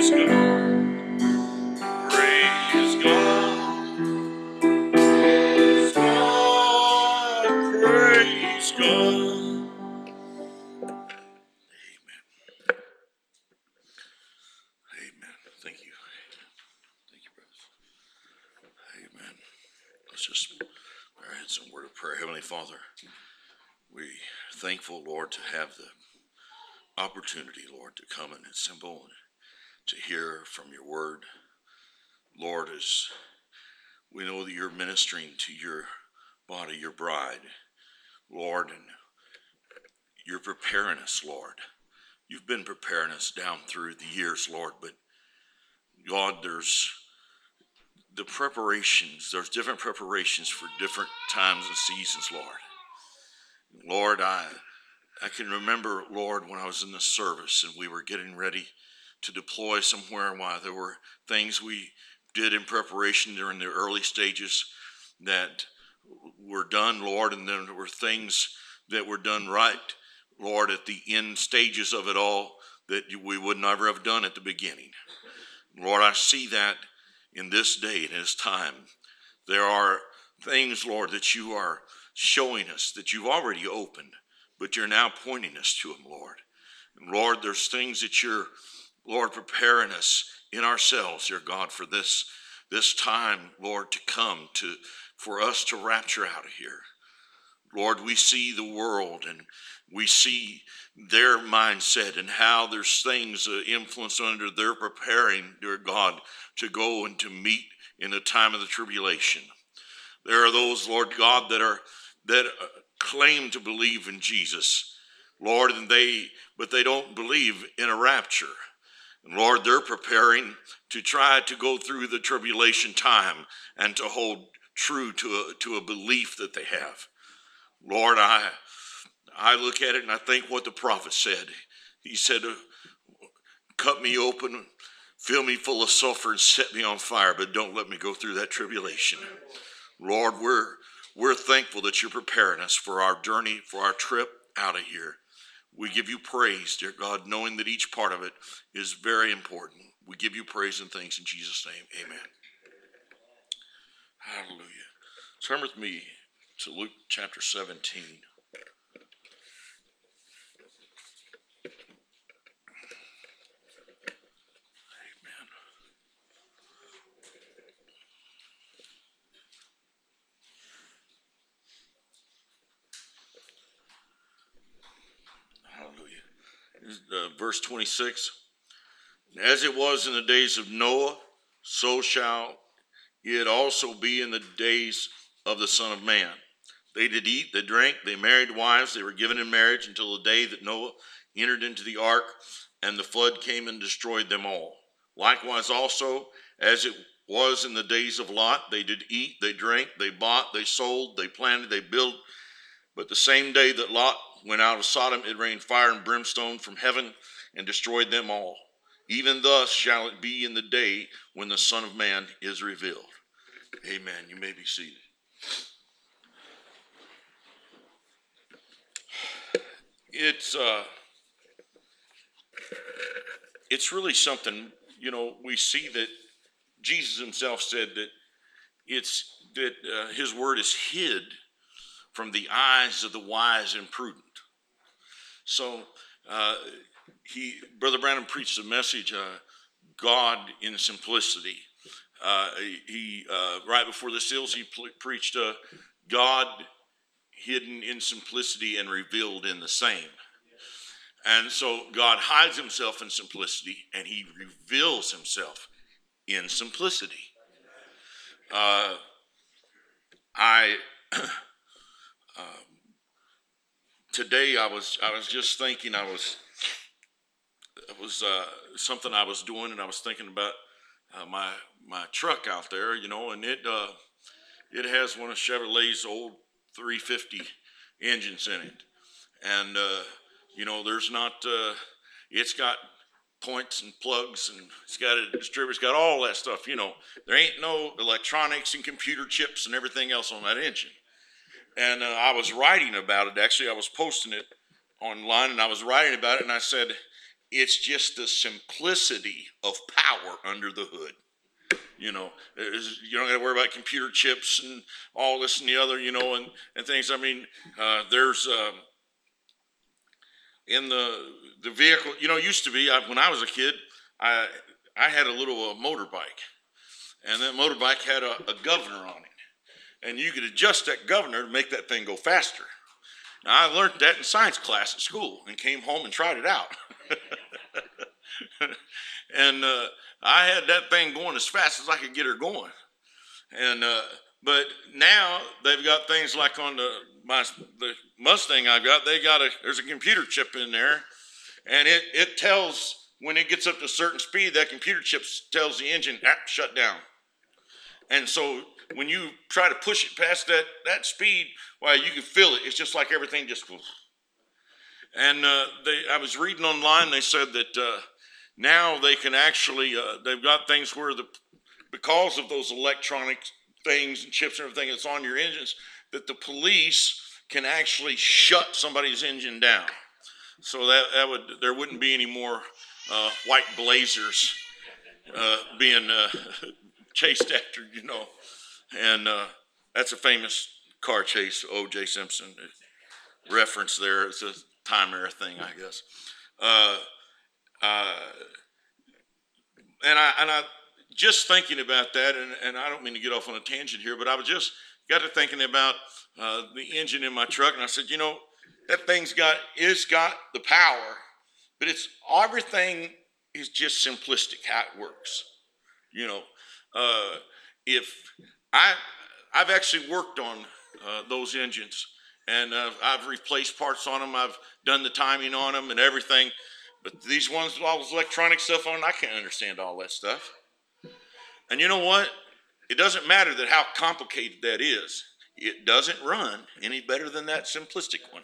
Father, we're thankful, Lord, to have the opportunity, Lord, to come and assemble and to hear from your word. Lord, as we know that you're ministering to your body, your bride, Lord, and you're preparing us, Lord. You've been preparing us down through the years, Lord, but God, there's the preparations, there's different preparations for different times and seasons, Lord. Lord, I can remember, Lord, when I was in the service and we were getting ready to deploy somewhere, while there were things we did in preparation during the early stages that were done, Lord, and then there were things that were done right, Lord, at the end stages of it all that we would never have done at the beginning. Lord, I see that in this day and this time. There are things, Lord, that you are showing us that you've already opened, but you're now pointing us to them, Lord. And Lord, there's things that you're, Lord, preparing us in ourselves, dear God, for this time, Lord, to come for us to rapture out of here. Lord, we see the world and we see their mindset and how there's things influence under they're preparing, dear God, to go and to meet in the time of the tribulation. There are those, Lord God, that claim to believe in Jesus, Lord, but they don't believe in a rapture. And Lord, they're preparing to try to go through the tribulation time and to hold true to a belief that they have. Lord, I look at it and I think what the prophet said. He said, cut me open, fill me full of sulfur and set me on fire, but don't let me go through that tribulation. Lord, we're thankful that you're preparing us for our journey, for our trip out of here. We give you praise, dear God, knowing that each part of it is very important. We give you praise and thanks in Jesus' name. Amen. Hallelujah. Turn with me to Luke chapter 17. Verse 26, as it was in the days of Noah, so shall it also be in the days of the Son of Man. They did eat, they drank, they married wives, they were given in marriage until the day that Noah entered into the ark, and the flood came and destroyed them all. Likewise also, as it was in the days of Lot, they did eat, they drank, they bought, they sold, they planted, they built. But the same day that Lot went out of Sodom, it rained fire and brimstone from heaven and destroyed them all. Even thus shall it be in the day when the Son of Man is revealed. Amen. You may be seated. It's really something, we see that Jesus himself said that his word is hid from the eyes of the wise and prudent. So Brother Branham preached a message, God in simplicity. Right before the seals, he preached God hidden in simplicity and revealed in the same. And so God hides himself in simplicity and he reveals himself in simplicity. Today I was just thinking, it was something I was doing, and I was thinking about my truck out there, and it has one of Chevrolet's old 350 engines in it, and there's not it's got points and plugs, and it's got a distributor, it's got all that stuff. There ain't no electronics and computer chips and everything else on that engine. And I was writing about it. Actually, I was posting it online, and I was writing about it, and I said, it's just the simplicity of power under the hood. You know, you don't got to worry about computer chips and all this and the other, you know, and things. I mean, there's in the vehicle, you know, it used to be, when I was a kid, I had a little motorbike, and that motorbike had a governor on it, and you could adjust that governor to make that thing go faster. Now, I learned that in science class at school and came home and tried it out. And I had that thing going as fast as I could get her going. And but now they've got things like on the Mustang I've got, there's a computer chip in there, and it tells when it gets up to a certain speed, that computer chip tells the engine, shut down. And so when you try to push it past that speed, well, you can feel it. It's just like everything just goes. And I was reading online, they said that now they can actually, they've got things where because of those electronic things and chips and everything that's on your engines, that the police can actually shut somebody's engine down. So there wouldn't be any more white blazers being chased after, you know. And that's a famous car chase, O.J. Simpson reference there. It's a time era thing, I guess. And I just thinking about that, and I don't mean to get off on a tangent here, but I was just got to thinking about the engine in my truck, and I said, you know, that thing's got the power, but everything is just simplistic how it works. You know, if I've actually worked on those engines, and I've replaced parts on them. I've done the timing on them and everything. But these ones with all this electronic stuff on, I can't understand all that stuff. And you know what? It doesn't matter how complicated that is. It doesn't run any better than that simplistic one.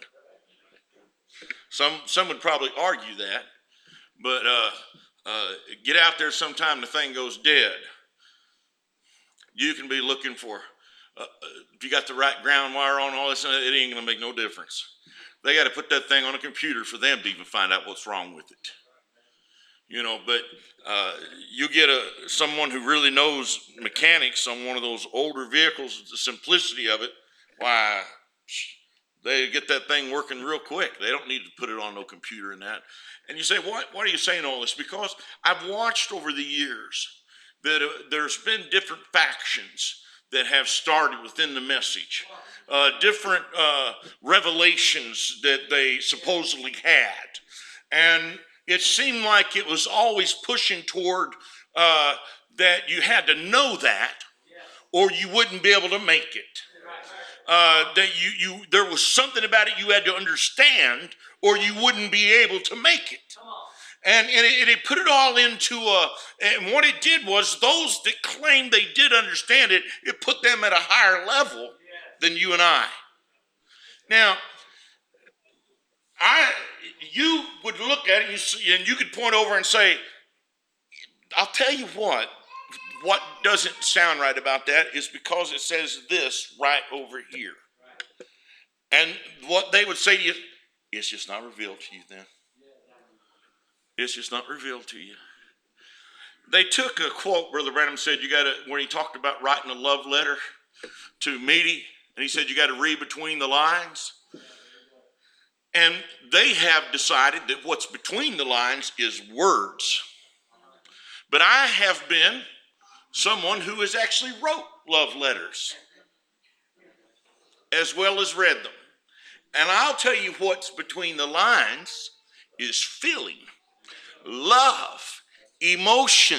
Some would probably argue that, but get out there sometime, the thing goes dead. You can be looking for, if you got the right ground wire on all this, it ain't going to make no difference. They got to put that thing on a computer for them to even find out what's wrong with it. You know, but you get someone who really knows mechanics on one of those older vehicles, the simplicity of it, why, they get that thing working real quick. They don't need to put it on no computer and that. And you say, why are you saying all this? Because I've watched over the years that there's been different factions that have started within the message, different revelations that they supposedly had. And it seemed like it was always pushing toward that you had to know that or you wouldn't be able to make it. That there was something about it you had to understand or you wouldn't be able to make it. And it put it all into and what it did was those that claimed they did understand it, it put them at a higher level than you and I. Now, you would look at it and you could point over and say, I'll tell you what doesn't sound right about that is because it says this right over here. And what they would say to you, it's just not revealed to you then. It's just not revealed to you. They took a quote, Brother Branham said, when he talked about writing a love letter to Meady, and he said you got to read between the lines. And they have decided that what's between the lines is words. But I have been someone who has actually wrote love letters as well as read them. And I'll tell you what's between the lines is feeling, love, emotion.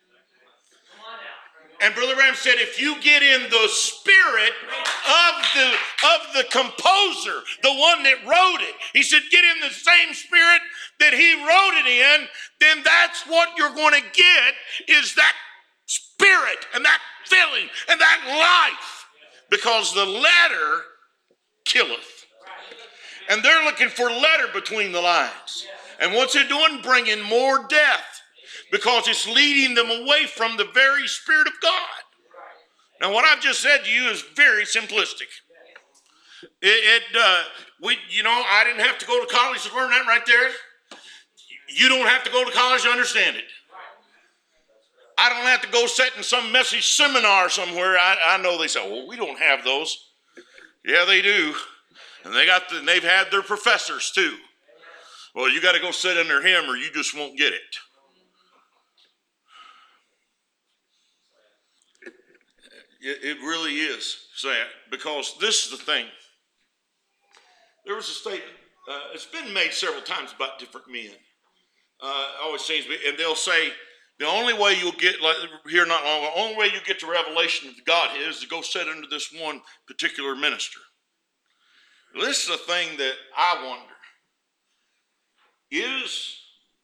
And Brother Branham said, if you get in the spirit of the composer, the one that wrote it, he said, get in the same spirit that he wrote it in, then that's what you're going to get is that spirit and that feeling and that life. Because the letter killeth. And they're looking for letter between the lines. And what's it doing? Bringing more death. Because it's leading them away from the very Spirit of God. Now, what I've just said to you is very simplistic. I didn't have to go to college to learn that right there. You don't have to go to college to understand it. I don't have to go sit in some message seminar somewhere. I know they say, well, we don't have those. Yeah, they do. And they've had their professors too. Well, you got to go sit under him or you just won't get it. It really is sad, because this is the thing. There was a statement, it's been made several times about different men. Always seems to be, and they'll say, the only way you'll get, like here not long ago, the only way you get to revelation of God is to go sit under this one particular minister. This is the thing that I wonder. Is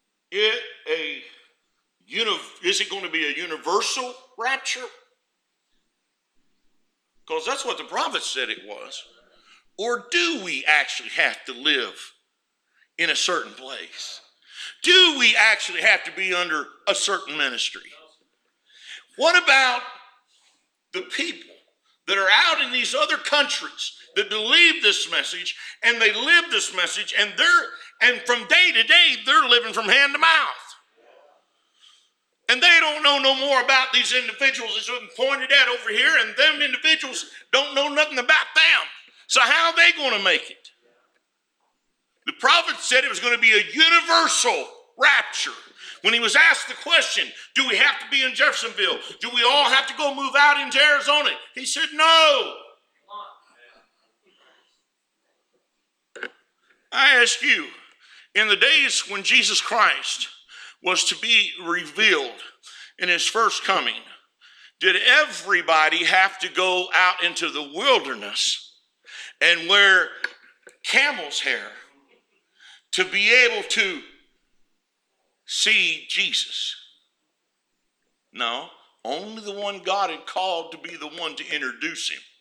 it going to be a universal rapture? Because that's what the prophet said it was. Or do we actually have to live in a certain place? Do we actually have to be under a certain ministry? What about the people that are out in these other countries that believe this message and they live this message, and from day to day they're living from hand to mouth? And they don't know no more about these individuals that's been pointed at over here, and them individuals don't know nothing about them. So how are they going to make it? The prophet said it was going to be a universal rapture. When he was asked the question, do we have to be in Jeffersonville? Do we all have to go move out into Arizona? He said, no. I ask you, in the days when Jesus Christ was to be revealed in his first coming, did everybody have to go out into the wilderness and wear camel's hair to be able to see Jesus? No, only the one God had called to be the one to introduce him.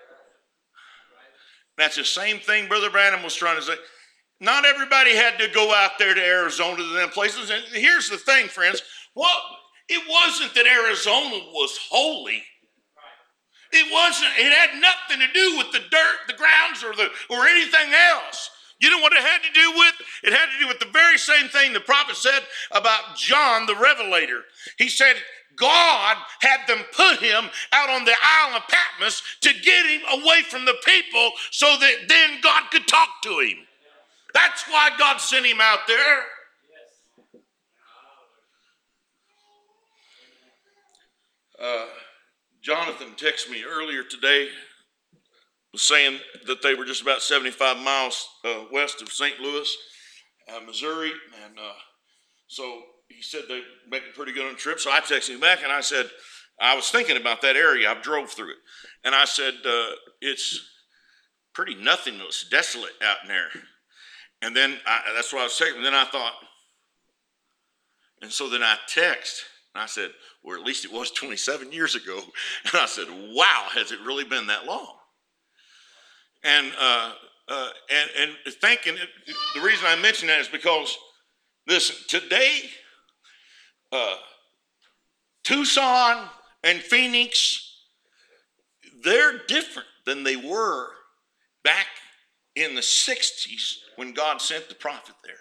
That's the same thing Brother Branham was trying to say. Not everybody had to go out there to Arizona to them places. And here's the thing, friends. It wasn't that Arizona was holy. It had nothing to do with the dirt, the grounds, or anything else. You know what it had to do with? It had to do with the very same thing the prophet said about John the Revelator. He said God had them put him out on the island of Patmos to get him away from the people so that then God could talk to him. That's why God sent him out there. Jonathan texted me earlier today, was saying that they were just about 75 miles west of St. Louis, Missouri, and so he said they making pretty good on the trip. So I texted him back and I said, I was thinking about that area. I've drove through it, and I said it's pretty nothingless, desolate out in there. And then that's what I was saying. And then I thought, and so then I texted, and I said, or at least it was 27 years ago. And I said, wow, has it really been that long? And thinking, the reason I mention that is because, listen, today, Tucson and Phoenix, they're different than they were back in the 60s when God sent the prophet there.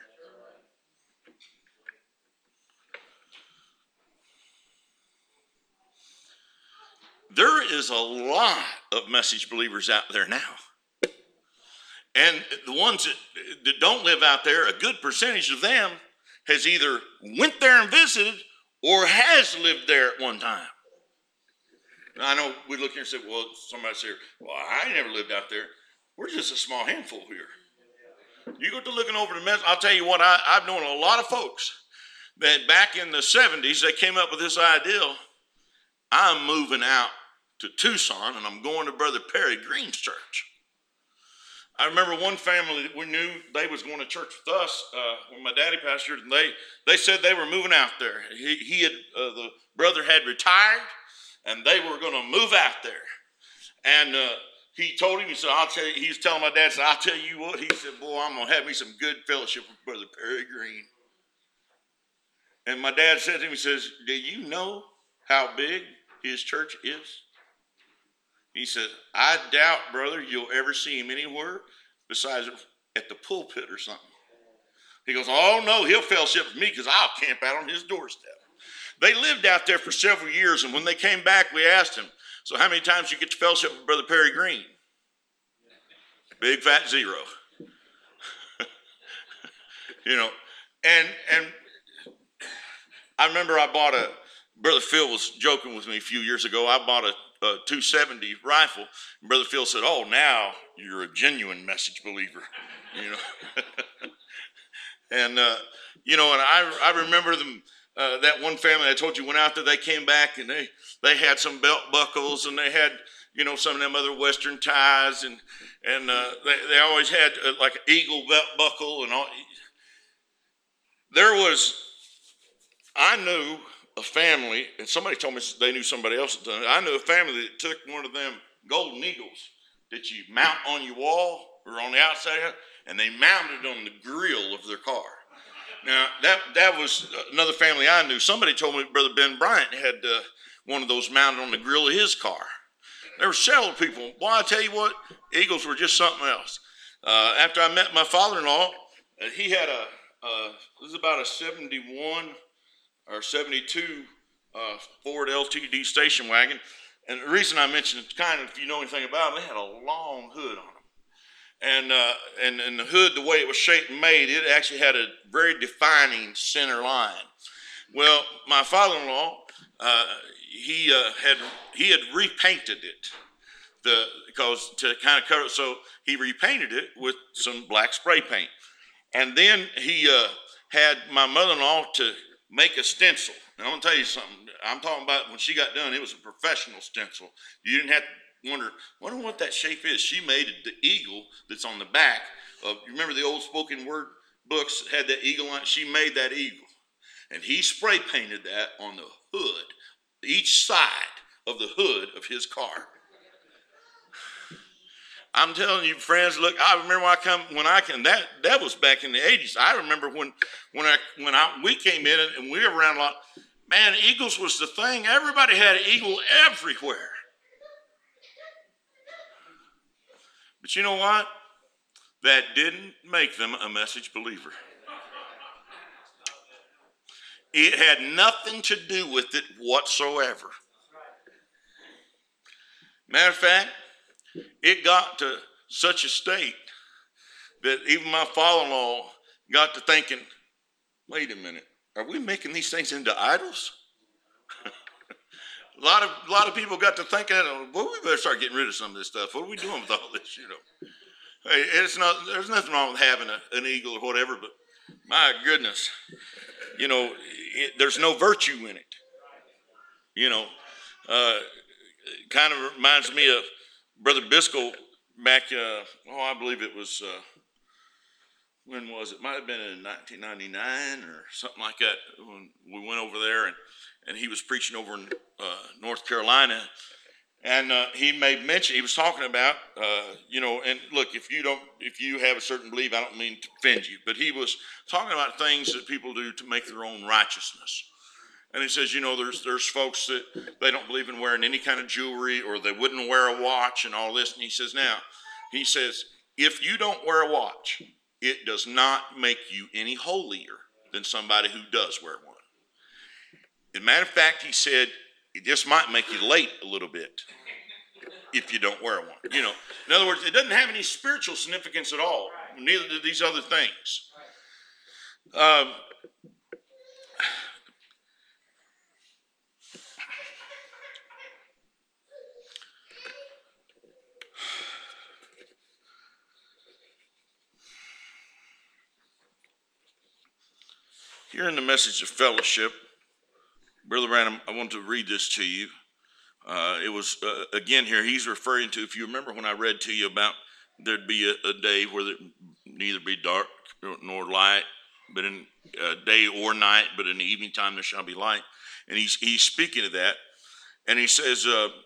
There is a lot of message believers out there now. And the ones that don't live out there, a good percentage of them has either went there and visited or has lived there at one time. Now, I know we look here and say, well, somebody say, well, I never lived out there. We're just a small handful here. You go to looking over the message, I'll tell you what, I've known a lot of folks that back in the 70s, they came up with this idea, I'm moving out to Tucson and I'm going to Brother Perry Green's church. I remember one family that we knew, they was going to church with us when my daddy pastored, and they said they were moving out there. The brother had retired, and they were going to move out there. And he told him, he said, I'll tell you, he was telling my dad, said, I'll tell you what, he said, boy, I'm going to have me some good fellowship with Brother Perry Green. And my dad said to him, he says, do you know how big his church is? He said, I doubt, brother, you'll ever see him anywhere besides at the pulpit or something. He goes, oh, no, he'll fellowship with me because I'll camp out on his doorstep. They lived out there for several years, and when they came back, we asked him, so how many times you get to fellowship with Brother Perry Green? Big fat zero. You know, and I remember Brother Phil was joking with me a few years ago. I bought a 270 rifle, and Brother Phil said, oh, now you're a genuine message believer, you know. And, you know, and I remember them, that one family I told you went out there, they came back and they had some belt buckles and they had, you know, some of them other Western ties and they always had like an eagle belt buckle and all. I knew a family, and somebody told me they knew somebody else that done it. I knew a family that took one of them golden eagles that you mount on your wall or on the outside, and they mounted on the grill of their car. Now, that was another family I knew. Somebody told me Brother Ben Bryant had one of those mounted on the grill of his car. There were several people. Well, I tell you what, eagles were just something else. After I met my father-in-law, he had this is about a 71 or 72 Ford LTD station wagon. And the reason I mentioned it, kind of, if you know anything about them, they had a long hood on them. And the hood, the way it was shaped and made, it actually had a very defining center line. Well, my father-in-law, he had repainted it because to kind of cover it, so he repainted it with some black spray paint. And then he had my mother-in-law to make a stencil. And I'm going to tell you something. I'm talking about when she got done, it was a professional stencil. You didn't have to wonder what that shape is. She made it the eagle that's on the back of, you remember the old spoken word books had that eagle on it? She made that eagle. And he spray painted that on the hood, each side of the hood of his car. I'm telling you, friends, look, I remember that was back in the 80s. I remember when we came in and we were around a lot. Man, eagles was the thing. Everybody had an eagle everywhere. But you know what? That didn't make them a message believer. It had nothing to do with it whatsoever. Matter of fact, it got to such a state that even my father-in-law got to thinking, wait a minute, are we making these things into idols? A lot of people got to thinking, well, we better start getting rid of some of this stuff. What are we doing with all this, you know? Hey, there's nothing wrong with having an eagle or whatever, but my goodness, you know, there's no virtue in it. You know, it kind of reminds me of Brother Biscoe back, I believe it was, when was it? Might have been in 1999 or something like that when we went over there and he was preaching over in North Carolina. And he made mention, he was talking about, you know, and look, if you have a certain belief, I don't mean to offend you, but he was talking about things that people do to make their own righteousness. And he says, you know, there's folks that they don't believe in wearing any kind of jewelry or they wouldn't wear a watch and all this. And he says, if you don't wear a watch, it does not make you any holier than somebody who does wear one. As a matter of fact, he said, it just might make you late a little bit if you don't wear one. You know, in other words, it doesn't have any spiritual significance at all. Neither do these other things. Here in the message of fellowship, Brother Branham, I want to read this to you. It was, again here, he's referring to, if you remember when I read to you about there'd be a day where there neither be dark nor light, but in day or night, but in the evening time there shall be light. And he's speaking of that. And he says,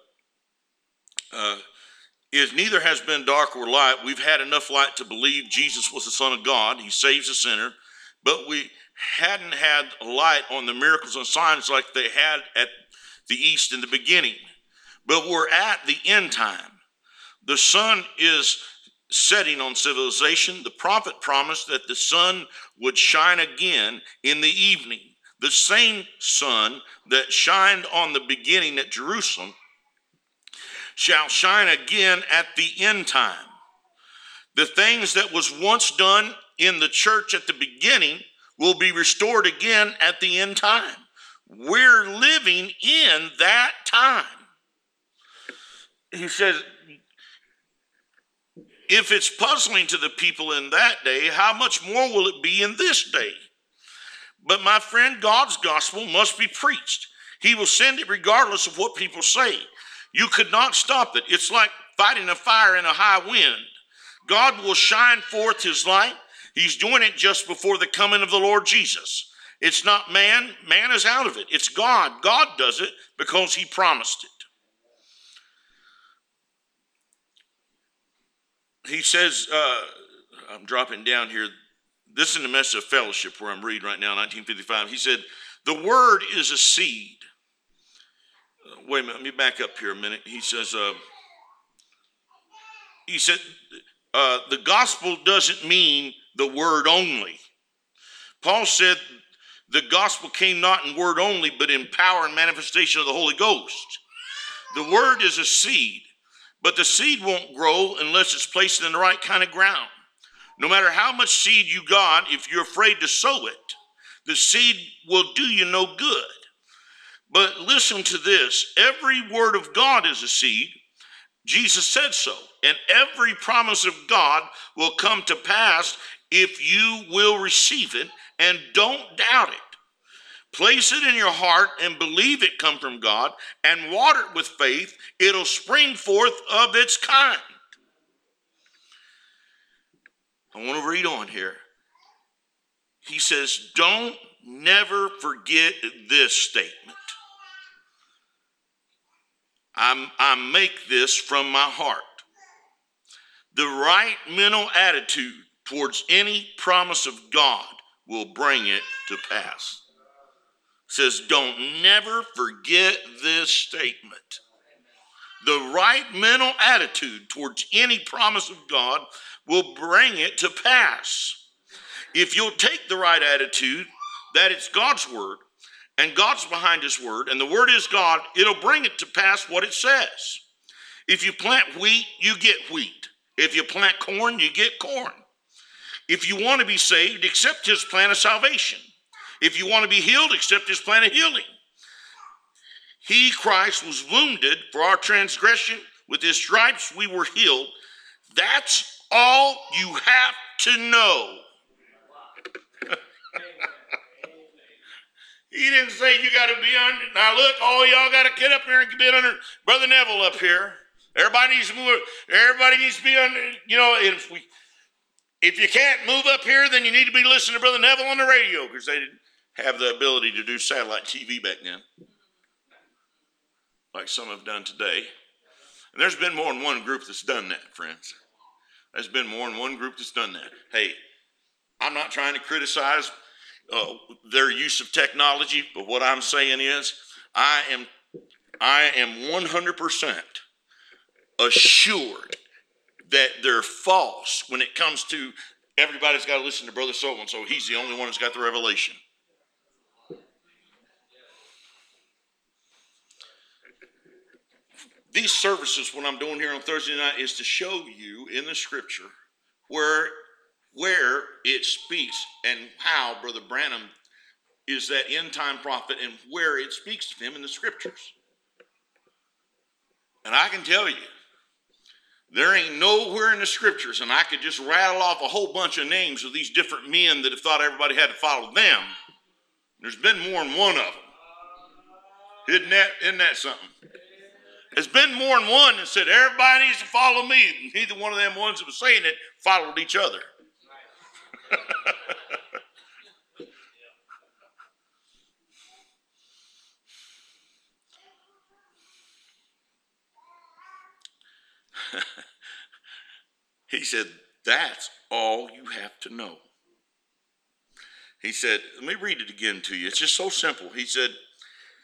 it neither has been dark or light. We've had enough light to believe Jesus was the Son of God. He saves a sinner. But we hadn't had a light on the miracles and signs like they had at the East in the beginning. But we're at the end time. The sun is setting on civilization. The prophet promised that the sun would shine again in the evening. The same sun that shined on the beginning at Jerusalem shall shine again at the end time. The things that was once done in the church at the beginning will be restored again at the end time. We're living in that time. He says, if it's puzzling to the people in that day, how much more will it be in this day? But my friend, God's gospel must be preached. He will send it regardless of what people say. You could not stop it. It's like fighting a fire in a high wind. God will shine forth his light. He's doing it just before the coming of the Lord Jesus. It's not man. Man is out of it. It's God. God does it because he promised it. He says, I'm dropping down here. This is in the Message of Fellowship where I'm reading right now, 1955. He said, the word is a seed. Wait a minute, let me back up here a minute. He said, the gospel doesn't mean the word only. Paul said, the gospel came not in word only, but in power and manifestation of the Holy Ghost. The word is a seed, but the seed won't grow unless it's placed in the right kind of ground. No matter how much seed you got, if you're afraid to sow it, the seed will do you no good. But listen to this. Every word of God is a seed. Jesus said so. And every promise of God will come to pass if you will receive it and don't doubt it. Place it in your heart and believe it come from God and water it with faith. It'll spring forth of its kind. I want to read on here. He says, don't never forget this statement. I make this from my heart. The right mental attitude towards any promise of God will bring it to pass. It says, don't never forget this statement. The right mental attitude towards any promise of God will bring it to pass. If you'll take the right attitude, that it's God's word, and God's behind his word, and the word is God, it'll bring it to pass what it says. If you plant wheat, you get wheat. If you plant corn, you get corn. If you want to be saved, accept his plan of salvation. If you want to be healed, accept his plan of healing. He, Christ, was wounded for our transgression. With his stripes we were healed. That's all you have to know. He didn't say you got to be under. Now look, all y'all got to get up here and get under Brother Neville up here. Everybody needs to move. Everybody needs to be under. You know, if you can't move up here, then you need to be listening to Brother Neville on the radio, because they didn't have the ability to do satellite TV back then, like some have done today. And there's been more than one group that's done that, friends. There's been more than one group that's done that. Hey, I'm not trying to criticize their use of technology, but what I'm saying is I am 100% assured that they're false when it comes to everybody's got to listen to Brother so-and-so. He's the only one that's got the revelation. These services, what I'm doing here on Thursday night, is to show you in the scripture where it speaks and how Brother Branham is that end-time prophet and where it speaks to him in the scriptures. And I can tell you, there ain't nowhere in the scriptures, and I could just rattle off a whole bunch of names of these different men that have thought everybody had to follow them. There's been more than one of them. Isn't that something? There's been more than one that said, everybody needs to follow me. And neither one of them ones that was saying it followed each other. He said, that's all you have to know. He said, let me read it again to you. It's just so simple. He said,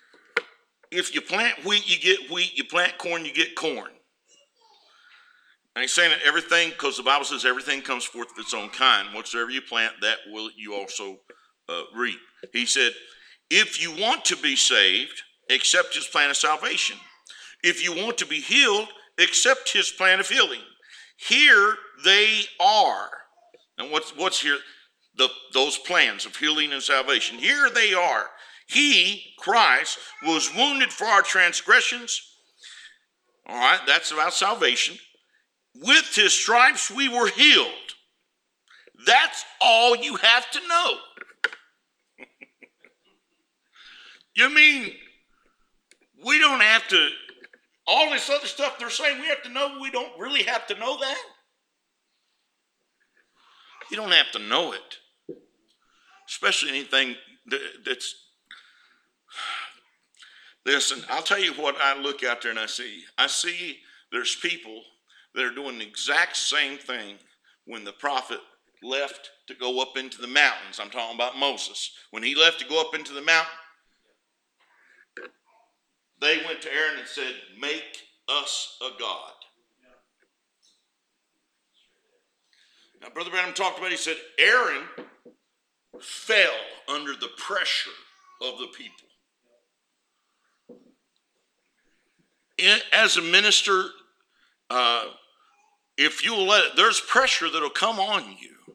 if you plant wheat, you get wheat. You plant corn, you get corn. And he's saying that everything, because the Bible says everything comes forth of its own kind. Whatsoever you plant, that will you also reap. He said, if you want to be saved, accept his plan of salvation. If you want to be healed, accept his plan of healing. Here they are. And what's here? Those plans of healing and salvation. Here they are. He, Christ, was wounded for our transgressions. All right, that's about salvation. With his stripes we were healed. That's all you have to know. You mean we don't have to, all this other stuff they're saying we have to know, we don't really have to know that? You don't have to know it. Especially anything that's, listen, I'll tell you what I look out there and I see there's people that are doing the exact same thing when the prophet left to go up into the mountains. I'm talking about Moses. When he left to go up into the mountain, they went to Aaron and said, make us a god. Now, Brother Branham talked about it. He said, Aaron fell under the pressure of the people. As a minister, if you'll let it, there's pressure that'll come on you.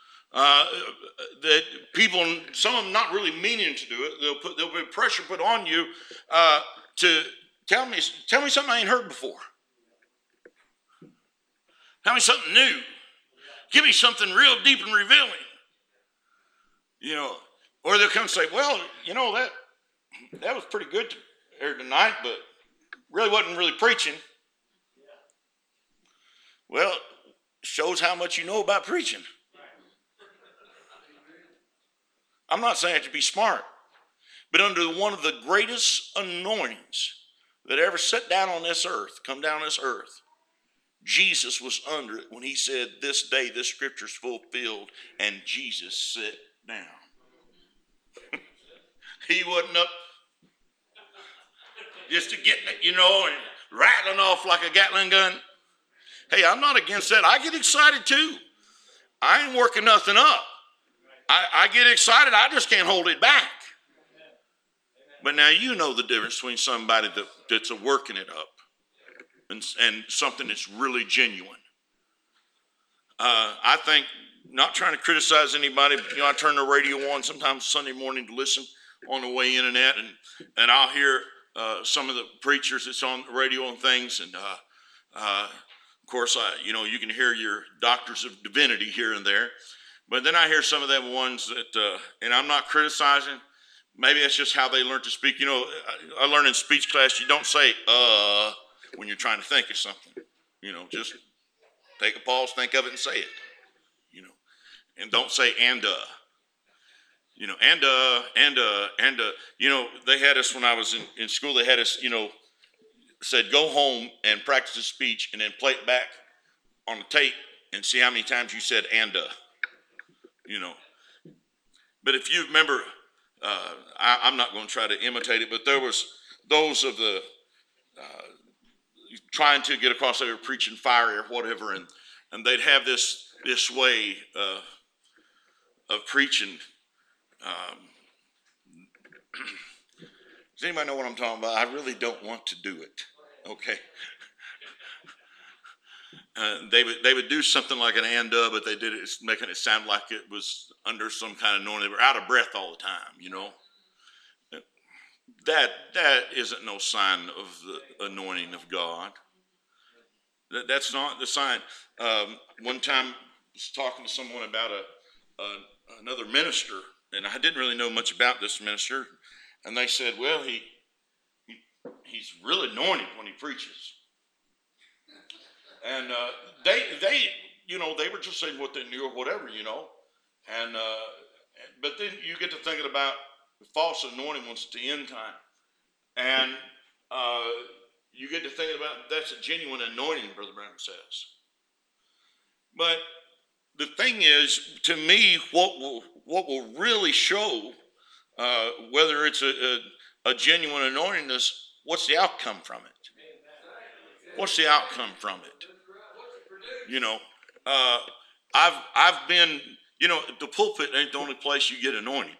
That people, some of them not really meaning to do it, there'll be pressure put on you to tell me something I ain't heard before. Tell me something new. Give me something real deep and revealing. You know, or they'll come and say, well, you know, that was pretty good tonight, but really wasn't really preaching. Well, shows how much you know about preaching. I'm not saying it to be smart, but under one of the greatest anointings that ever set down on this earth, come down on this earth, Jesus was under it when he said, this day this scripture's fulfilled, and Jesus sat down. He wasn't up just to get, you know, and rattling off like a Gatling gun. Hey, I'm not against that. I get excited too. I ain't working nothing up. I get excited. I just can't hold it back. But now you know the difference between somebody that's working it up and something that's really genuine. I think, not trying to criticize anybody, but, you know, I turn the radio on sometimes Sunday morning to listen on the way in and out, and I'll hear some of the preachers that's on the radio and things, and of course, you know, you can hear your doctors of divinity here and there, but then I hear some of them ones that, and I'm not criticizing. Maybe that's just how they learn to speak. You know, I learned in speech class, you don't say when you're trying to think of something. You know, just take a pause, think of it, and say it. You know, and don't say and. You know, and. You know, they had us when I was in school. They had us, you know, said go home and practice a speech and then play it back on the tape and see how many times you said and. You know, but if you remember, I'm not going to try to imitate it, but there was those of the trying to get across, they were preaching fiery or whatever, and they'd have this way of preaching. Does anybody know what I'm talking about? I really don't want to do it. Okay. They would do something like an and but they did it making it sound like it was under some kind of anointing. They were out of breath all the time, you know. That isn't no sign of the anointing of God. That's not the sign. One time I was talking to someone about another minister, and I didn't really know much about this minister, and they said, well, he's really anointed when he preaches. And they you know, they were just saying what they knew or whatever, you know. And but then you get to thinking about the false anointing ones at the end time, and you get to thinking about that's a genuine anointing, Brother Branham says. But the thing is, to me, what will really show whether it's a genuine anointing is what's the outcome from it. What's the outcome from it? You know, I've been, the pulpit ain't the only place you get anointed.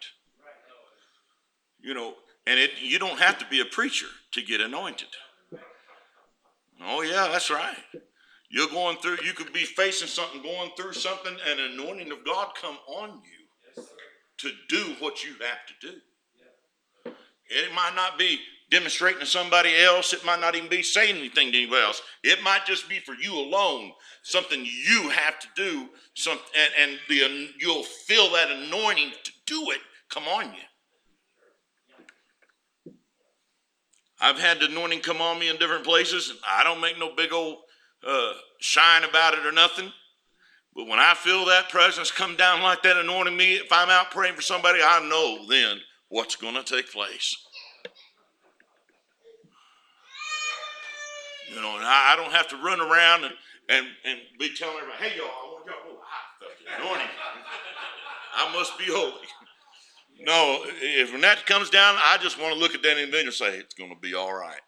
And you don't have to be a preacher to get anointed. Oh yeah, that's right. You could be facing something, going through something, and an anointing of God come on you to do what you have to do. It might not be demonstrating to somebody else. It might not even be saying anything to anybody else. It might just be for you alone, something you have to do, and you'll feel that anointing to do it come on you. I've had the anointing come on me in different places, and I don't make no big old shine about it or nothing. But when I feel that presence come down like that, anointing me, if I'm out praying for somebody, I know then what's going to take place. And I don't have to run around and be telling everybody, hey, y'all, I want y'all to know I felt the anointing. I must be holy. No, when that comes down, I just want to look at that individual and say, it's going to be all right.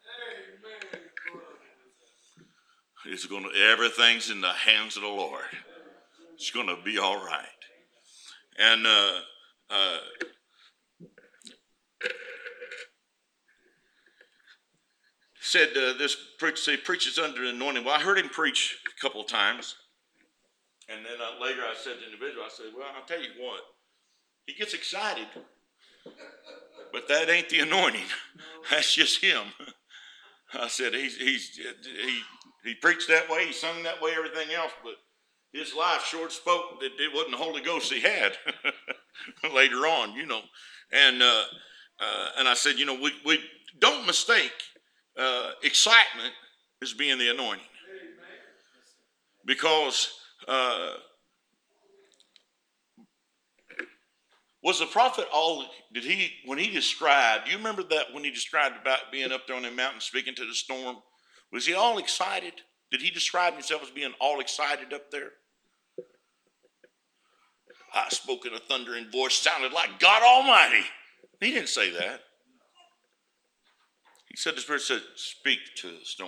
Everything's in the hands of the Lord. It's going to be all right. And said this preacher preaches under anointing. Well, I heard him preach a couple of times. And then later I said to the individual, I said, well, I'll tell you what. He gets excited. But that ain't the anointing. That's just him. I said, he preached that way. He sung that way, everything else. But his life short spoke that it wasn't the Holy Ghost he had later on, And I said, we don't mistake excitement as being the anointing. Because was the prophet when he described, do you remember that when he described about being up there on the mountain speaking to the storm? Was he all excited? Did he describe himself as being all excited up there? I spoke in a thundering voice, sounded like God Almighty. He didn't say that. He said, the Spirit said, speak to the storm.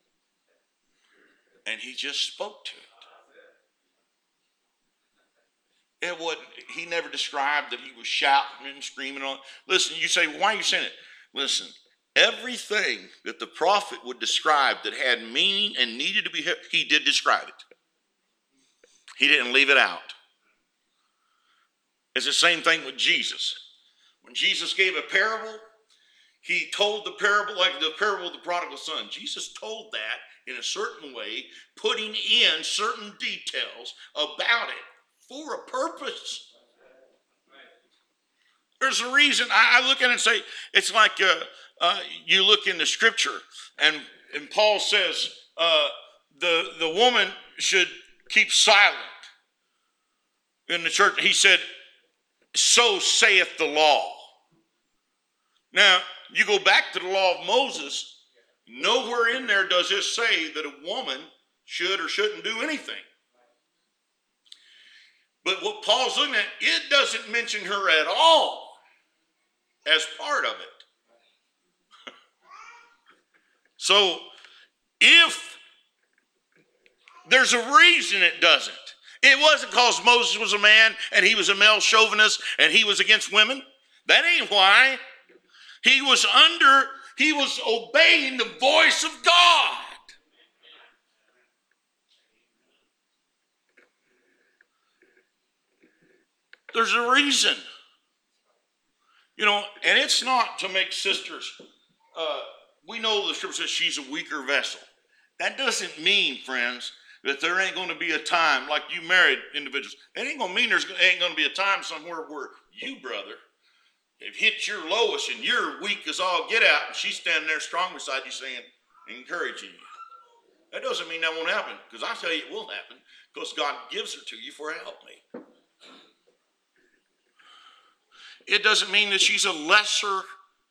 And he just spoke to it. He never described that he was shouting and screaming on. Listen, you say, why are you saying it? Listen, everything that the prophet would describe that had meaning and needed to be heard, he did describe it. He didn't leave it out. It's the same thing with Jesus. When Jesus gave a parable, he told the parable like the parable of the prodigal son. Jesus told that in a certain way, putting in certain details about it for a purpose. There's a reason. I look at it and say, it's like you look in the scripture, and Paul says the woman should keep silent in the church. He said, so saith the law. Now, you go back to the law of Moses, nowhere in there does it say that a woman should or shouldn't do anything. But what Paul's looking at, it doesn't mention her at all as part of it. So, if there's a reason it doesn't. It wasn't because Moses was a man and he was a male chauvinist and he was against women. That ain't why. He was obeying the voice of God. There's a reason. And it's not to make sisters. We know the scripture says she's a weaker vessel. That doesn't mean, friends, that there ain't going to be a time, like you married individuals, it ain't going to mean there ain't going to be a time somewhere where you, brother, have hit your lowest and you're weak as all get out, and she's standing there strong beside you saying, encouraging you. That doesn't mean that won't happen, because I tell you it will happen, because God gives her to you for a helpmate. It doesn't mean that she's a lesser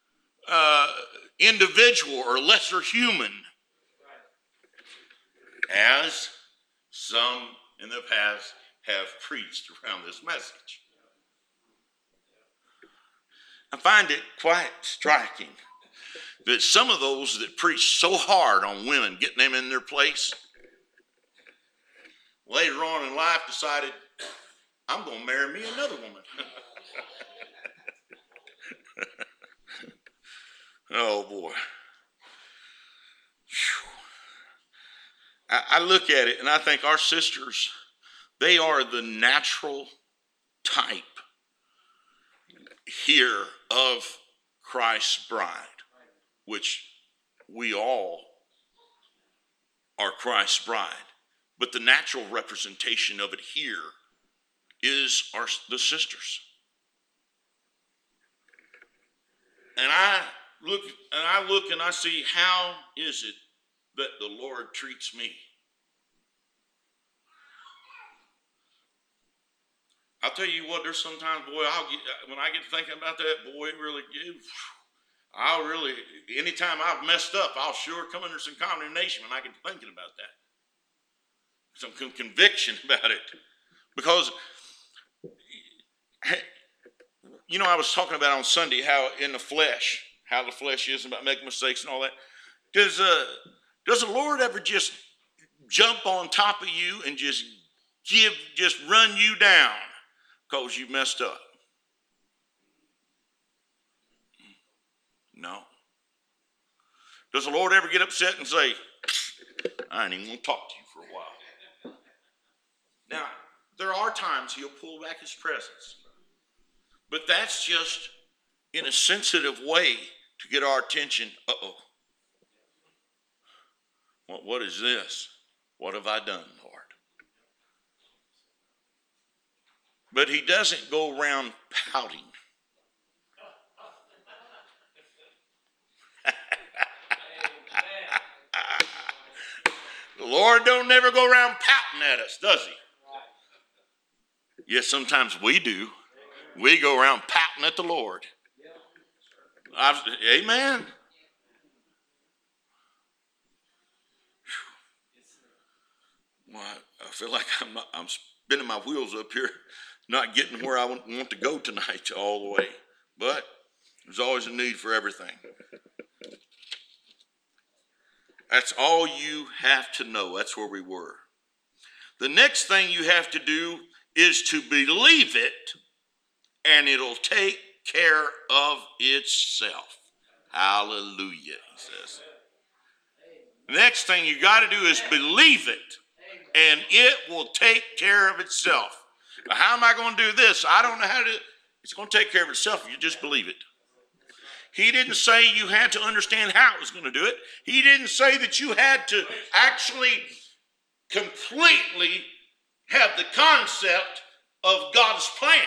individual or lesser human, as some in the past have preached around this message. I find it quite striking that some of those that preach so hard on women, getting them in their place, later on in life decided, I'm going to marry me another woman. Oh, boy. I look at it and I think our sisters, they are the natural type here of Christ's bride, which we all are Christ's bride. But the natural representation of it here is the sisters. And I look and I see, how is it that the Lord treats me? I'll tell you what, there's sometimes, boy, when I get thinking about that, boy, anytime I've messed up, I'll sure come under some condemnation when I get thinking about that. Some conviction about it. Because, I was talking about on Sunday how the flesh is about making mistakes and all that. Does the Lord ever just jump on top of you and just run you down because you messed up? No. Does the Lord ever get upset and say, I ain't even going to talk to you for a while? Now, there are times he'll pull back his presence. But that's just in a sensitive way to get our attention. What is this? What have I done, Lord? But he doesn't go around pouting. The Lord don't never go around pouting at us, does he? Yes, sometimes we do. We go around pouting at the Lord. Amen. Well, I feel like I'm spinning my wheels up here, not getting where I want to go tonight all the way. But there's always a need for everything. That's all you have to know. That's where we were. The next thing you have to do is to believe it, and it'll take care of itself. Hallelujah, he says. The next thing you got to do is believe it, and it will take care of itself. Now, how am I going to do this? I don't know how to. It's going to take care of itself if you just believe it. He didn't say you had to understand how it was going to do it. He didn't say that you had to actually completely have the concept of God's plan.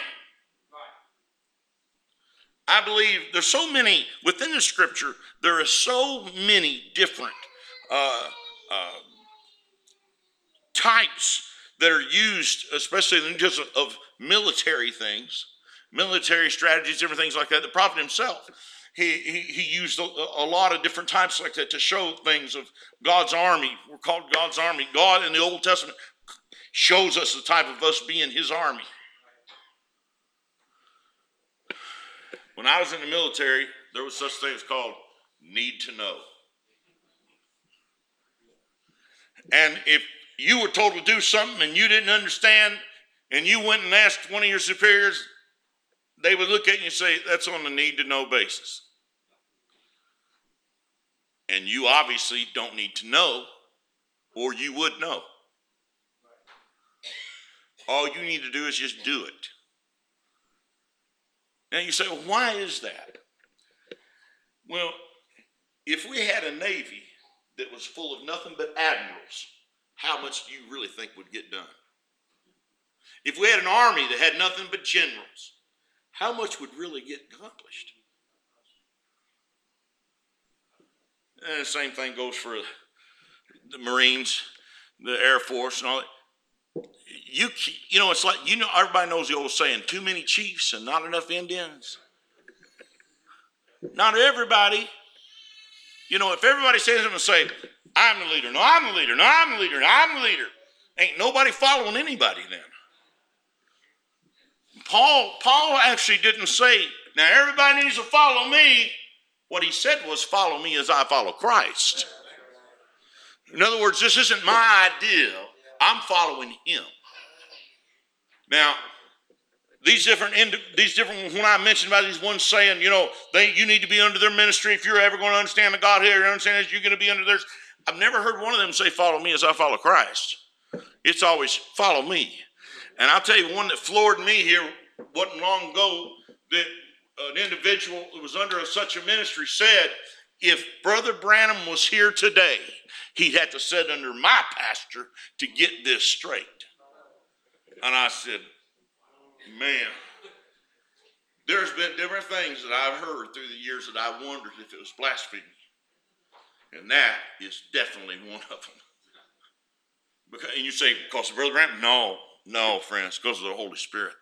I believe there's so many, within the scripture, there are so many different types that are used, especially in just of military things, military strategies, different things like that. The prophet himself, he used a lot of different types like that to show things of God's army. We're called God's army. God in the Old Testament shows us the type of us being his army. When I was in the military, there was such things called need to know. And if you were told to do something and you didn't understand, and you went and asked one of your superiors, they would look at you and say, that's on a need to know basis. And you obviously don't need to know, or you would know. All you need to do is just do it. Now you say, well, why is that? Well, if we had a Navy that was full of nothing but admirals, how much do you really think would get done? If we had an army that had nothing but generals, how much would really get accomplished? And the same thing goes for the Marines, the Air Force, and all that. It's like, everybody knows the old saying, too many chiefs and not enough Indians. Not everybody. If everybody says them and say, I'm the leader, no, I'm the leader, no, I'm the leader, no, I'm the leader, ain't nobody following anybody then. Paul actually didn't say, now everybody needs to follow me. What he said was, follow me as I follow Christ. In other words, this isn't my idea. I'm following him. Now, these different, when I mentioned about these ones saying, you need to be under their ministry. If you're ever going to understand the Godhead, you're going to be under theirs. I've never heard one of them say, follow me as I follow Christ. It's always, follow me. And I'll tell you one that floored me here wasn't long ago, that an individual who was under such a ministry said, if Brother Branham was here today, he'd have to sit under my pastor to get this straight. And I said, man, there's been different things that I've heard through the years that I wondered if it was blasphemy. And that is definitely one of them. And you say, because of Brother Branham? No, friends, because of the Holy Spirit.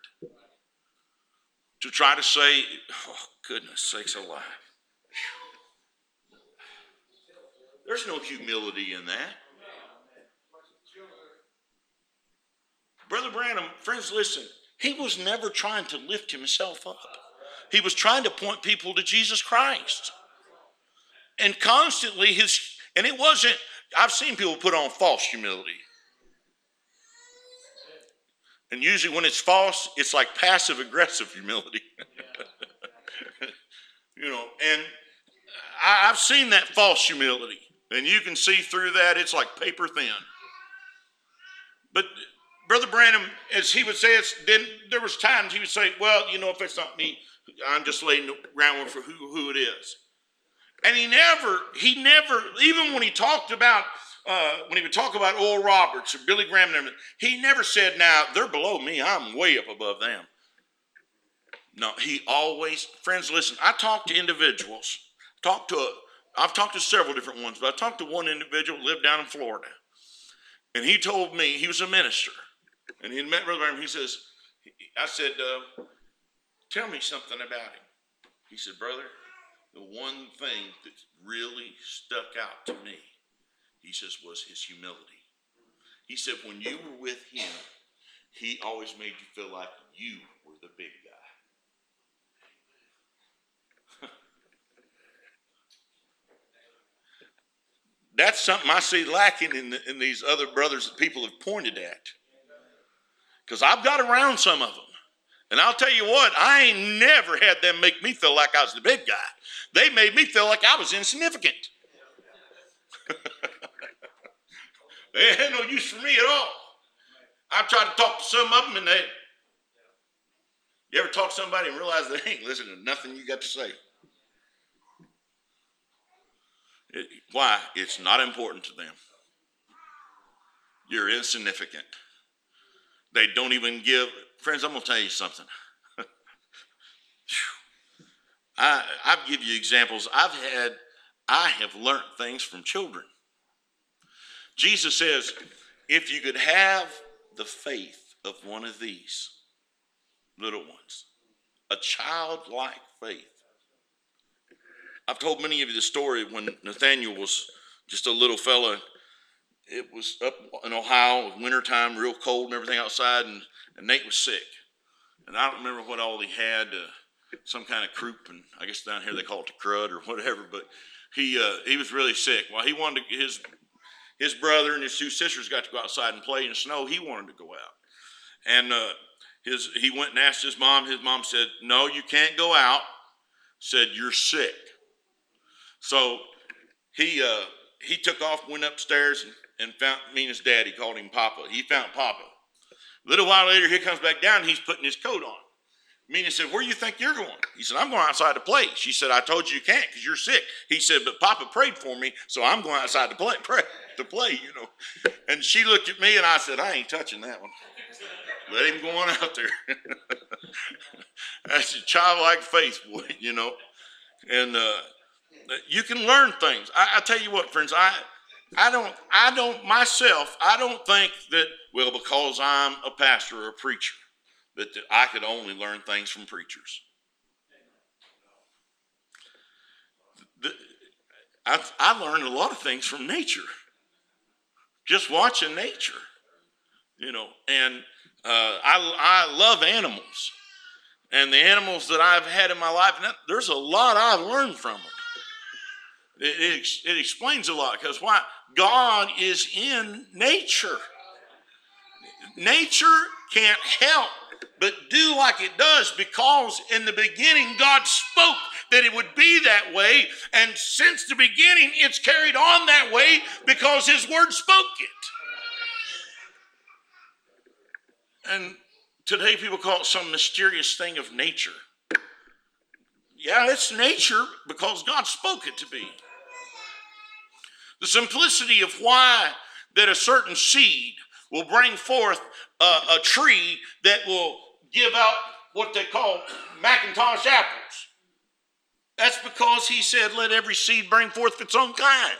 To try to say, oh, goodness sakes alive. There's no humility in that. Brother Branham, friends, listen, he was never trying to lift himself up. He was trying to point people to Jesus Christ. And constantly I've seen people put on false humility. And usually when it's false, it's like passive-aggressive humility. And I've seen that false humility. And you can see through that, it's like paper thin. But Brother Branham, as he would say, there was times he would say, well, if it's not me, I'm just laying the groundwork for who it is. And he never, even when he talked about, when he would talk about Oral Roberts or Billy Graham and everything, he never said, now, they're below me, I'm way up above them. No, he always, friends, listen, I talk to individuals, I've talked to several different ones, but I talked to one individual who lived down in Florida. And he told me, he was a minister, and he had met Brother Branham. I said, tell me something about him. He said, brother, the one thing that really stuck out to me, he says, was his humility. He said, when you were with him, he always made you feel like you were the big guy. That's something I see lacking in these other brothers that people have pointed at. Because I've got around some of them. And I'll tell you what, I ain't never had them make me feel like I was the big guy. They made me feel like I was insignificant. They had no use for me at all. I tried to talk to some of them, and you ever talk to somebody and realize they ain't listening to nothing you got to say? Why? It's not important to them. You're insignificant. They don't even give. Friends, I'm going to tell you something. I'll give you examples. I have learned things from children. Jesus says, if you could have the faith of one of these little ones, a childlike faith. I've told many of you the story when Nathaniel was just a little fella. It was up in Ohio, it was wintertime, real cold and everything outside, and Nate was sick. And I don't remember what all he had, some kind of croup, and I guess down here they call it the crud or whatever, but he was really sick. Well, he wanted to, his brother and his two sisters got to go outside and play in the snow. He wanted to go out. And he went and asked his mom. His mom said, no, you can't go out. Said, you're sick. So he took off, went upstairs, and found me and his daddy, called him Papa. He found Papa. A little while later, he comes back down, and he's putting his coat on. Mina said, where do you think you're going? He said, I'm going outside to play. She said, I told you can't because you're sick. He said, but Papa prayed for me, so I'm going outside to play, And she looked at me, and I said, I ain't touching that one. Let him go on out there. That's a childlike faith, boy, And you can learn things. I tell you what, friends, I don't think that, well, because I'm a pastor or a preacher, that I could only learn things from preachers. I learned a lot of things from nature. Just watching nature, and I love animals. And the animals that I've had in my life, there's a lot I've learned from them. It explains a lot, because why? God is in nature. Nature can't help but do like it does because in the beginning God spoke that it would be that way. And since the beginning, it's carried on that way because his word spoke it. And today people call it some mysterious thing of nature. Yeah, it's nature because God spoke it to be. The simplicity of why that a certain seed will bring forth a tree that will give out what they call Macintosh apples. That's because he said, let every seed bring forth its own kind.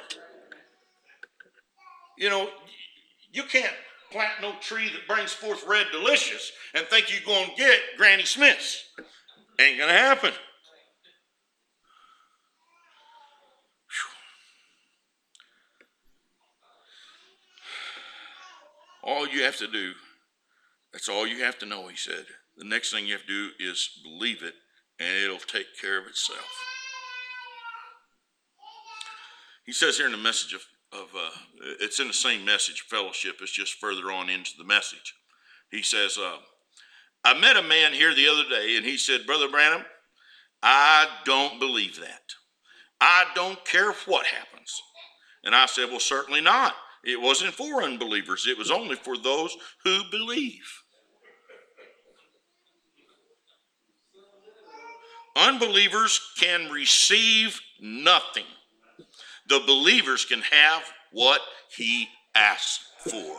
You know, you can't plant no tree that brings forth Red Delicious and think you're going to get Granny Smith's. Ain't going to happen. All you have to do, that's all you have to know, he said. The next thing you have to do is believe it, and it'll take care of itself. He says here in the message of it's in the same message, fellowship, it's just further on into the message. He says, I met a man here the other day, and he said, Brother Branham, I don't believe that. I don't care what happens. And I said, well, certainly not. It wasn't for unbelievers. It was only for those who believe. Unbelievers can receive nothing. The believers can have what he asked for.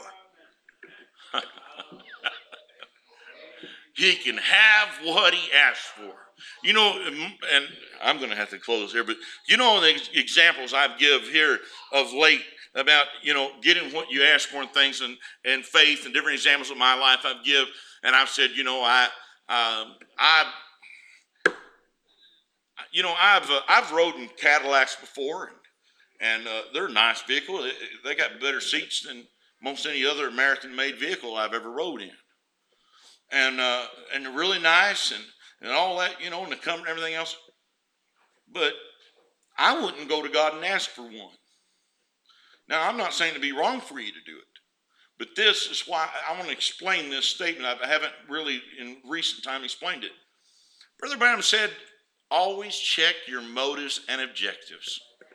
He can have what he asked for. You know, and I'm going to have to close here, but you know the examples I've give here of late about, you know, getting what you ask for and things and faith and different examples of my life I've give. And I've said, you know, I've rode in Cadillacs before, and they're a nice vehicle. They got better seats than most any other American-made vehicle I've ever rode in. And they're really nice and all that, you know, and the comfort and everything else. But I wouldn't go to God and ask for one. Now, I'm not saying to be wrong for you to do it, but this is why I want to explain this statement. I haven't really in recent time explained it. Brother Branham said, always check your motives and objectives.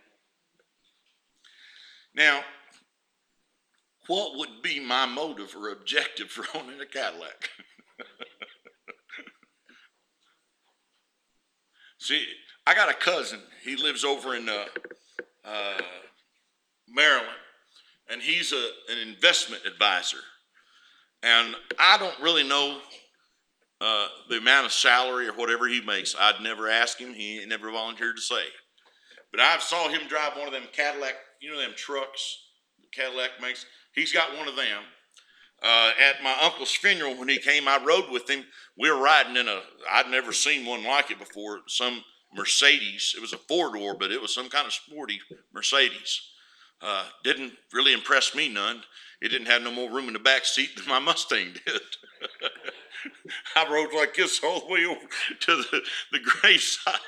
Now, what would be my motive or objective for owning a Cadillac? See, I got a cousin. He lives over in Maryland, and he's an investment advisor. And I don't really know the amount of salary or whatever he makes. I'd never asked him. He never volunteered to say. But I saw him drive one of them Cadillac, you know them trucks Cadillac makes? He's got one of them. At my uncle's funeral when he came, I rode with him. We were riding in I'd never seen one like it before, some Mercedes. It was a four-door, but it was some kind of sporty Mercedes. Didn't really impress me none. It didn't have no more room in the back seat than my Mustang did. I rode like this all the way over to the gravesite.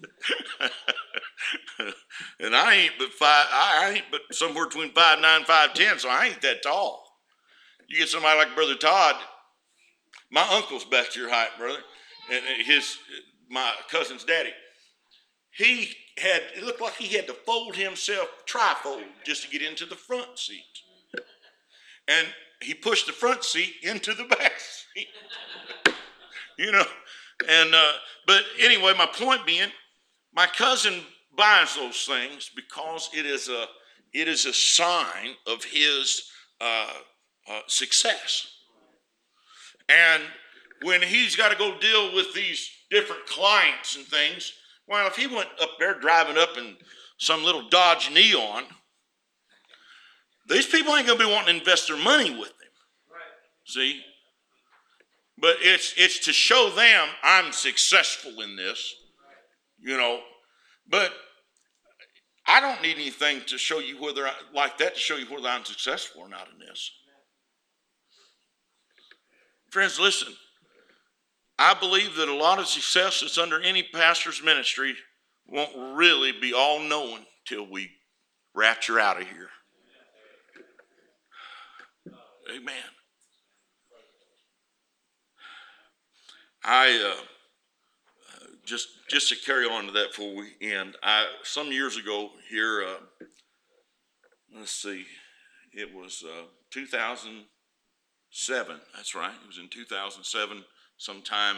And I ain't but somewhere between 5'9", 5'10", so I ain't that tall. You get somebody like Brother Todd, my uncle's back to your height, brother, and my cousin's daddy. It looked like he had to fold himself, trifold, just to get into the front seat. And he pushed the front seat into the back seat. You know, and but anyway, my point being, my cousin buys those things because it is a sign of his success. And when he's got to go deal with these different clients and things, well, if he went up there driving up in some little Dodge Neon, these people ain't going to be wanting to invest their money with him. Right. See? But it's to show them I'm successful in this, you know. But I don't need anything to show you whether to show you whether I'm successful or not in this. Friends, listen. I believe that a lot of success that's under any pastor's ministry won't really be all known till we rapture out of here. Amen. I just to carry on to that before we end. Some years ago here, let's see, it was 2007. That's right. It was in 2007, sometime.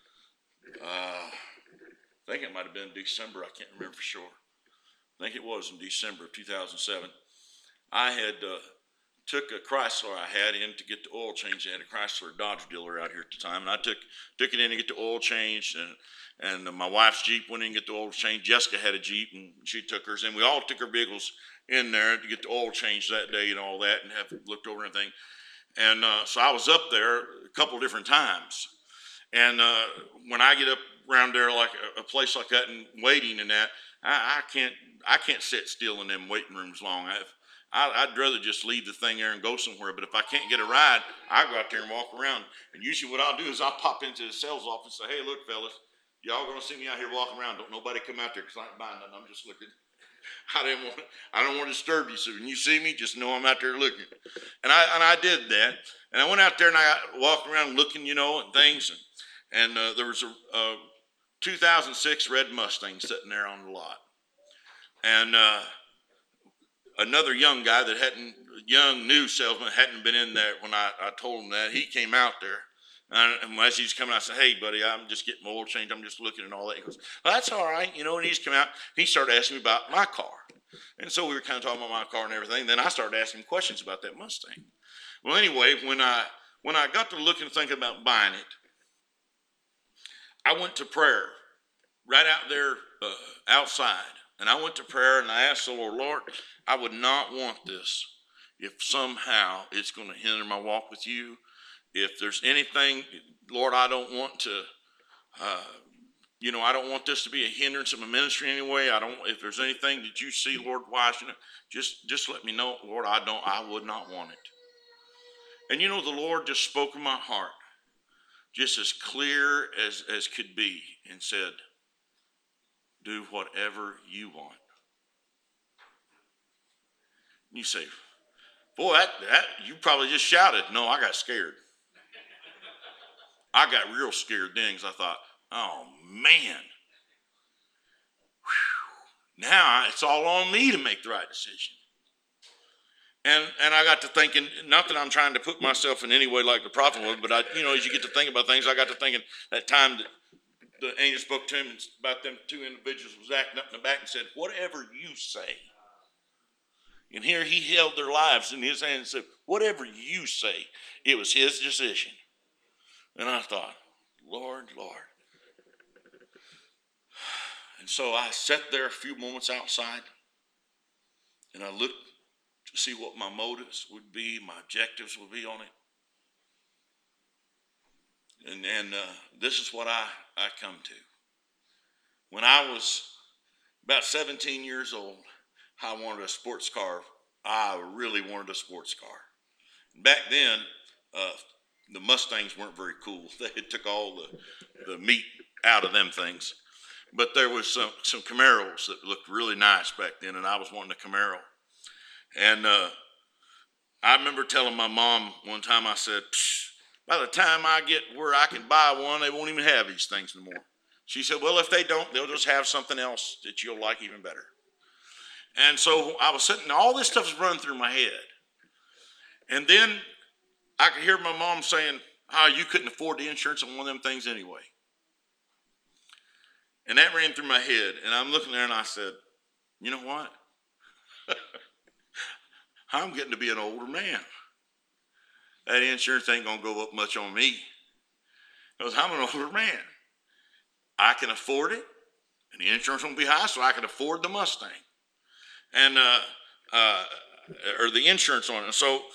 I think it might have been December. I can't remember for sure. I think it was in December of 2007. I had took a Chrysler I had in to get the oil changed. They had a Chrysler Dodge dealer out here at the time, and I took it in to get the oil changed, and my wife's Jeep went in to get the oil changed. Jessica had a Jeep, and she took hers, and we all took our vehicles in there to get the oil changed that day and all that, and have looked over everything. And so I was up there a couple different times, and when I get up around there like a place like that and waiting and that, I can't sit still in them waiting rooms long. I'd rather just leave the thing there and go somewhere. But if I can't get a ride, I go out there and walk around. And usually what I'll do is I'll pop into the sales office and say, hey, look, fellas, y'all going to see me out here walking around. Don't nobody come out there because I ain't buying nothing. I'm just looking. I don't want to disturb you. So when you see me, just know I'm out there looking. And I did that. And I went out there and I walked around looking, and things. And there was a 2006 red Mustang sitting there on the lot. And another young guy new salesman hadn't been in there when I told him that. He came out there. And as he's coming out, I said, hey, buddy, I'm just getting my oil changed. I'm just looking and all that. He goes, well, that's all right. And he's come out. He started asking me about my car. And so we were kind of talking about my car and everything. Then I started asking him questions about that Mustang. Well, anyway, when I got to looking and thinking about buying it, I went to prayer right out there outside. And I went to prayer and I asked the Lord, I would not want this if somehow it's going to hinder my walk with you. If there's anything, Lord, I don't want to, I don't want this to be a hindrance of my ministry anyway. If there's anything that you see, Lord, why shouldn't just let me know, Lord, I would not want it. And the Lord just spoke in my heart, just as clear as could be, and said, do whatever you want. And you say, boy, that you probably just shouted. No, I got scared. I got real scared then because I thought, oh, man. Whew. Now it's all on me to make the right decision. And I got to thinking, not that I'm trying to put myself in any way like the prophet was, but as you get to think about things, I got to thinking that time that the angel spoke to him about them two individuals was acting up in the back and said, whatever you say. And here he held their lives in his hand and said, whatever you say. It was his decision. And I thought, Lord. And so I sat there a few moments outside and I looked to see what my motives would be, my objectives would be on it. And this is what I come to. When I was about 17 years old, I wanted a sports car. I really wanted a sports car. Back then, the Mustangs weren't very cool. They took all the meat out of them things. But there was some Camaros that looked really nice back then, and I was wanting a Camaro. And I remember telling my mom one time, I said, by the time I get where I can buy one, they won't even have these things anymore. She said, well, if they don't, they'll just have something else that you'll like even better. And so I was sitting, all this stuff was running through my head. And then I could hear my mom saying, you couldn't afford the insurance on one of them things anyway. And that ran through my head. And I'm looking there and I said, you know what? I'm getting to be an older man. That insurance ain't going to go up much on me. Because I'm an older man. I can afford it. And the insurance won't be high, so I can afford the Mustang. And, or the insurance on it. So,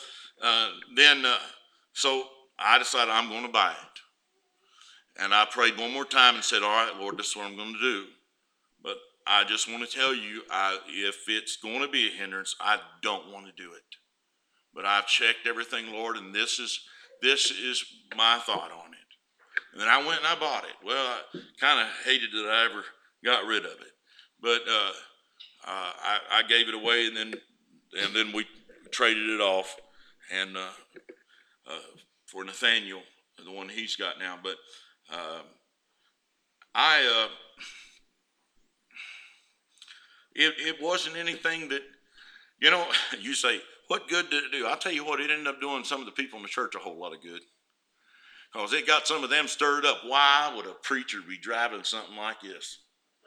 so I decided I'm going to buy it. And I prayed one more time and said, all right, Lord, this is what I'm going to do. But I just want to tell you, if it's going to be a hindrance, I don't want to do it. But I've checked everything, Lord, and this is my thought on it. And then I went and I bought it. Well, I kind of hated that I ever got rid of it. But I gave it away, and then we traded it off, and for Nathaniel, the one he's got now. But Uh, I it wasn't anything that, you know, you say, what good did it do? I'll tell you what, it ended up doing some of the people in the church a whole lot of good. Because it got some of them stirred up. Why would a preacher be driving something like this?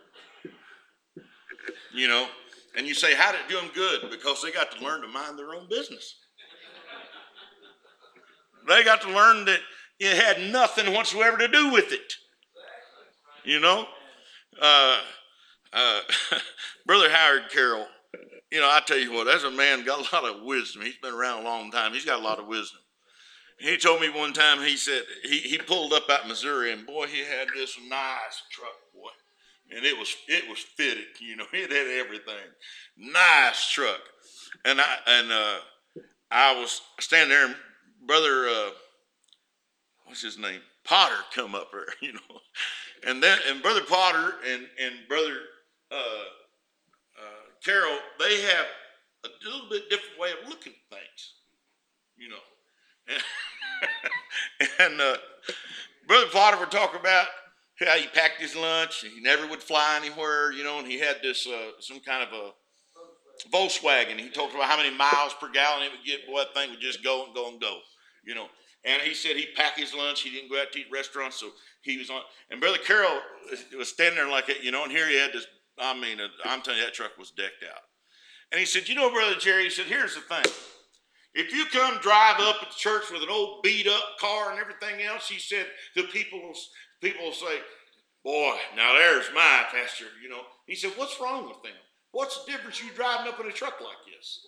You know, and you say, how did it do them good? Because they got to learn to mind their own business. They got to learn that it had nothing whatsoever to do with it. You know, uh, Brother Howard Carroll, you know, I tell you what, as a man, got a lot of wisdom. He's been around a long time. He's got a lot of wisdom. He told me one time, he said, he pulled up out Missouri, and boy, he had this nice truck, boy. And it was fitted, you know, it had everything. Nice truck. And I was standing there, and Brother, what's his name? Potter come up there, you know. And Brother Potter and Brother Carroll, they have a little bit different way of looking at things, you know. And Brother Potter would talk about how he packed his lunch. He never would fly anywhere, you know, and he had this some kind of a Volkswagen. He talked about how many miles per gallon it would get. Boy, that thing would just go and go and go, you know. And he said he'd pack his lunch. He didn't go out to eat restaurants, so he was on. And Brother Carroll was standing there like that, you know, and here he had this, I mean, I'm telling you, that truck was decked out. And he said, you know, Brother Jerry, he said, here's the thing. If you come drive up at the church with an old beat up car and everything else, he said, the people will say, boy, now there's my pastor, you know. He said, what's wrong with them? What's the difference you driving up in a truck like this?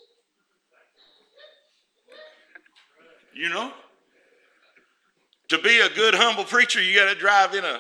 You know? To be a good, humble preacher, you got to drive in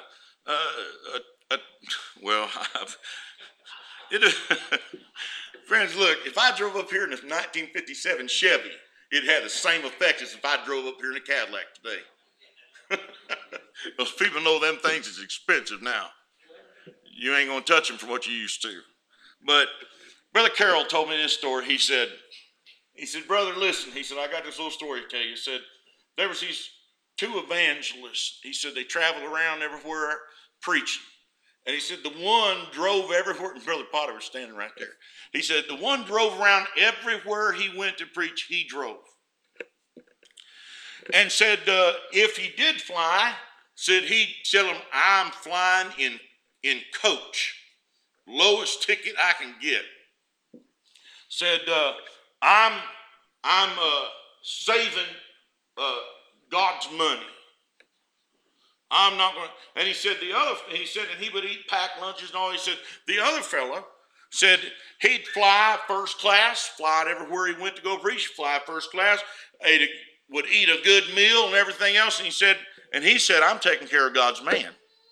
friends, look, if I drove up here in a 1957 Chevy, it had the same effect as if I drove up here in a Cadillac today. Those people know them things is expensive now. You ain't going to touch them for what you used to. But Brother Carroll told me this story. He said, brother, listen. He said, I got this little story to tell you. He said, there was these two evangelists. He said, they traveled around everywhere preaching. And he said, the one drove everywhere. And Brother Potter was standing right there. He said, the one drove around everywhere he went to preach, he drove. And said, if he did fly, said he'd tell him, I'm flying in coach. Lowest ticket I can get. Said, I'm saving God's money. I'm not going to. And he said, and he would eat packed lunches and all. He said, the other fella said he'd fly first class, fly everywhere he went to go preach, fly first class, would eat a good meal and everything else. And he said, I'm taking care of God's man.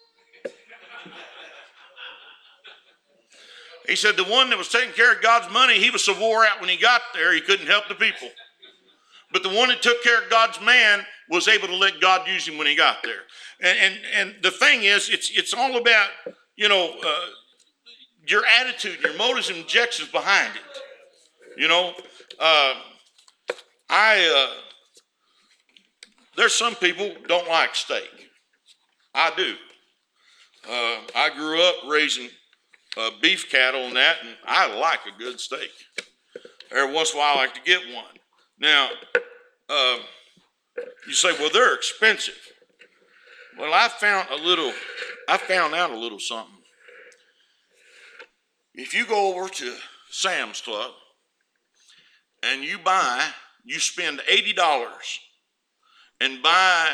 He said the one that was taking care of God's money, he was so wore out when he got there, he couldn't help the people. But the one that took care of God's man was able to let God use him when he got there. And the thing is, it's all about, you know, your attitude, your motives and objections behind it. You know, there's some people don't like steak. I do. I grew up raising beef cattle and that, and I like a good steak. Every once in a while, I like to get one. Now, you say, well, they're expensive. Well, I found out a little something. If you go over to Sam's Club and you spend $80 and buy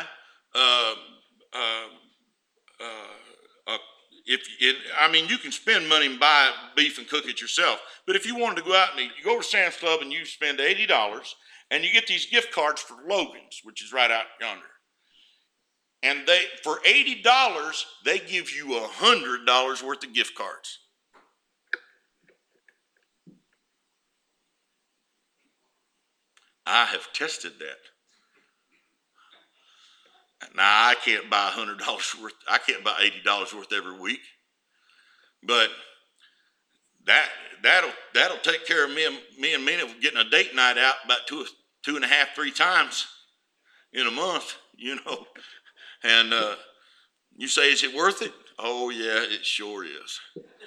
you can spend money and buy beef and cook it yourself. But if you wanted to go out and eat, you go to Sam's Club and you spend $80 and you get these gift cards for Logan's, which is right out yonder. And for $80, they give you $100 worth of gift cards. I have tested that. Now, I can't buy $100 worth. I can't buy $80 worth every week. But that'll take care of me and Mina getting a date night out about 2.5, 3 times in a month, you know. And You say, is it worth it? Oh, yeah, it sure is.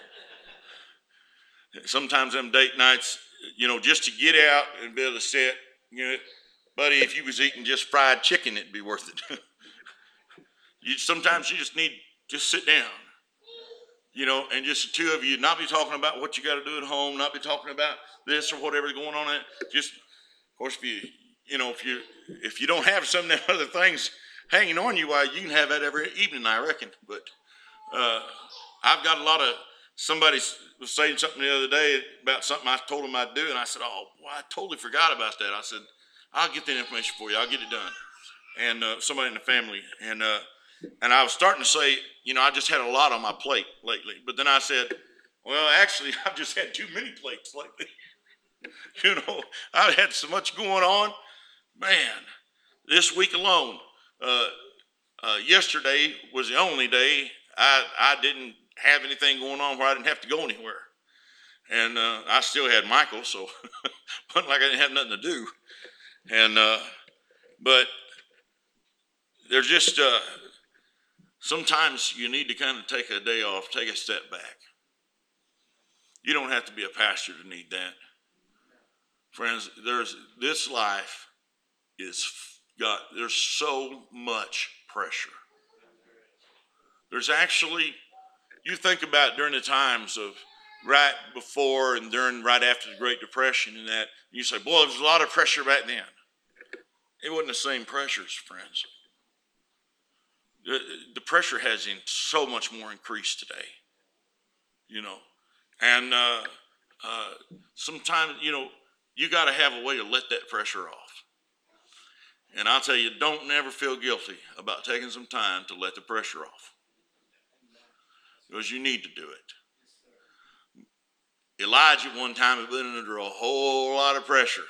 Sometimes them date nights, just to get out and be able to sit, buddy, if you was eating just fried chicken, it'd be worth it. Sometimes you just need, just sit down, and just the two of you, not be talking about what you got to do at home, not be talking about this or whatever's going on. Just, of course, if you don't have some of the other things hanging on you, why, you can have that every evening, I reckon. But I've got a lot of, somebody was saying something the other day about something I told them I'd do, and I said, oh, well, I totally forgot about that. I said, I'll get that information for you. I'll get it done. And somebody in the family, and I was starting to say, I just had a lot on my plate lately. But then I said, well, actually, I've just had too many plates lately. I've had so much going on. Man, this week alone, yesterday was the only day I didn't have anything going on where I didn't have to go anywhere. And I still had Michael, so it wasn't like I didn't have nothing to do. And but there's just sometimes you need to kind of take a day off, take a step back. You don't have to be a pastor to need that. Friends, this life there's so much pressure. There's actually, you think about during the times of right before and right after the Great Depression and that, you say, boy, there was a lot of pressure back then. It wasn't the same pressures, friends. The pressure has so much more increased today, and sometimes, you got to have a way to let that pressure off. And I'll tell you, don't never feel guilty about taking some time to let the pressure off, because you need to do it. Elijah one time had been under a whole lot of pressure.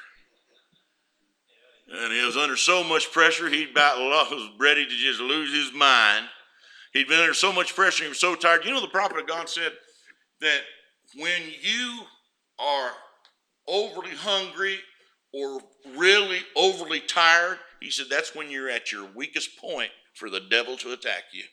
And he was under so much pressure, he about was ready to just lose his mind. He'd been under so much pressure, he was so tired. The prophet of God said that when you are overly hungry or really overly tired, he said that's when you're at your weakest point for the devil to attack you.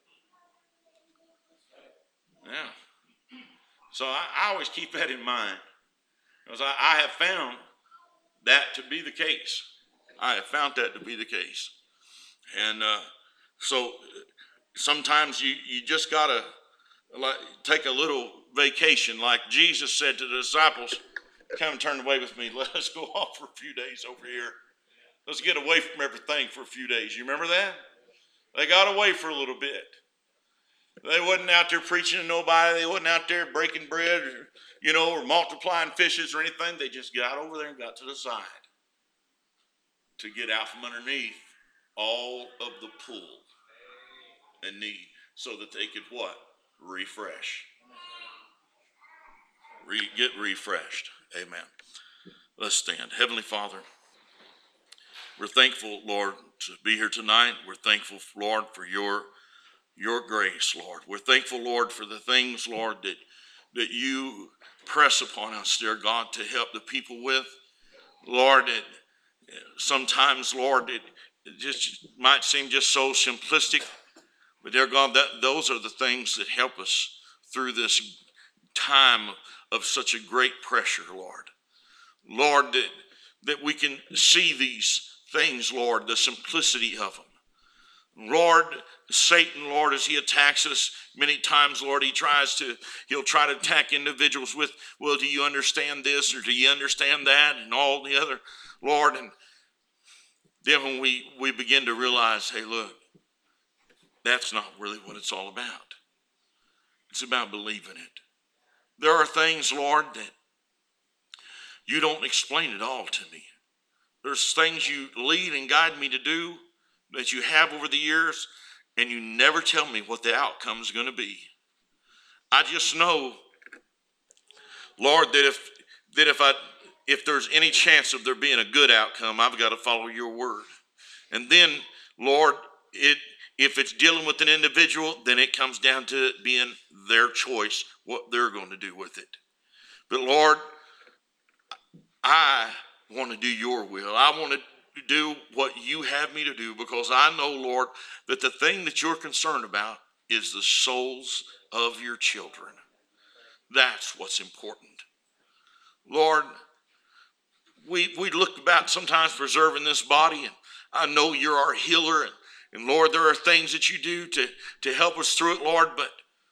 Yeah. So I always keep that in mind, because I have found that to be the case. I have found that to be the case. And so sometimes you just got to take a little vacation. Like Jesus said to the disciples, come and turn away with me. Let us go off for a few days over here. Let's get away from everything for a few days. You remember that? They got away for a little bit. They wasn't out there preaching to nobody. They wasn't out there breaking bread or multiplying fishes or anything. They just got over there and got to the side to get out from underneath all of the pull and need, so that they could what? Refresh. Get refreshed. Amen. Let's stand. Heavenly Father, we're thankful, Lord, to be here tonight. We're thankful, Lord, for your grace, Lord. We're thankful, Lord, for the things, Lord, that you press upon us, dear God, to help the people with. Lord, sometimes, Lord, it just might seem just so simplistic, but dear God, those are the things that help us through this time of such a great pressure, Lord. Lord, that we can see these things, Lord, the simplicity of them. Lord, Satan, Lord, as he attacks us many times, Lord, he'll try to attack individuals with, well, do you understand this, or do you understand that, and all the other, Lord. And then when we begin to realize, hey, look, that's not really what it's all about. It's about believing it. There are things, Lord, that you don't explain it all to me. There's things you lead and guide me to do that you have over the years, and you never tell me what the outcome is going to be. I just know, Lord, that if there's any chance of there being a good outcome, I've got to follow your word. And then, Lord, if it's dealing with an individual, then it comes down to it being their choice, what they're going to do with it. But Lord, I want to do your will. I want to do what you have me to do, because I know, Lord, that the thing that you're concerned about is the souls of your children. That's what's important. Lord, we look about sometimes preserving this body, and I know you're our healer, and Lord, there are things that you do to help us through it, Lord, but